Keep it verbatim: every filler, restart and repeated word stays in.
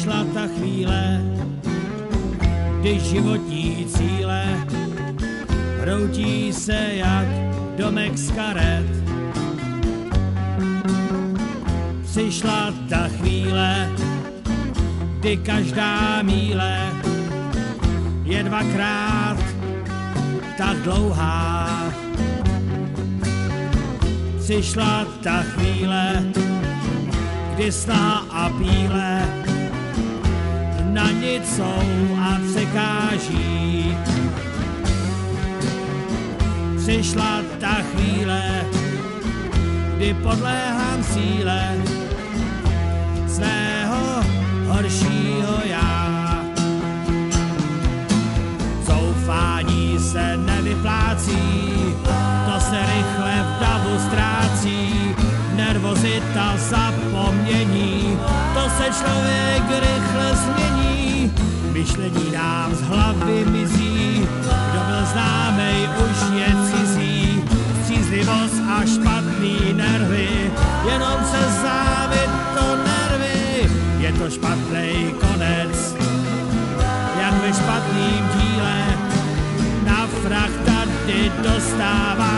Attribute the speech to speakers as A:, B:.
A: Přišla ta chvíle, kdy životní cíle hroutí se jak domek z karet. Přišla ta chvíle, kdy každá míle je dvakrát tak dlouhá. Přišla ta chvíle, kdy snaha a píle na nic jsou a překáží. Přišla ta chvíle, kdy podléhám síle svého horšího já. Zoufání se nevyplácí, to se rychle v davu ztrácí. Nervozita, zapomnění, to se člověk rychle změní. Myšlení nám z hlavy mizí, kdo byl známej, už je cizí. Střízlivost a špatný nervy, jenom se závit to nervy. Je to špatnej konec, jak ve špatným díle. Na frach tady dostává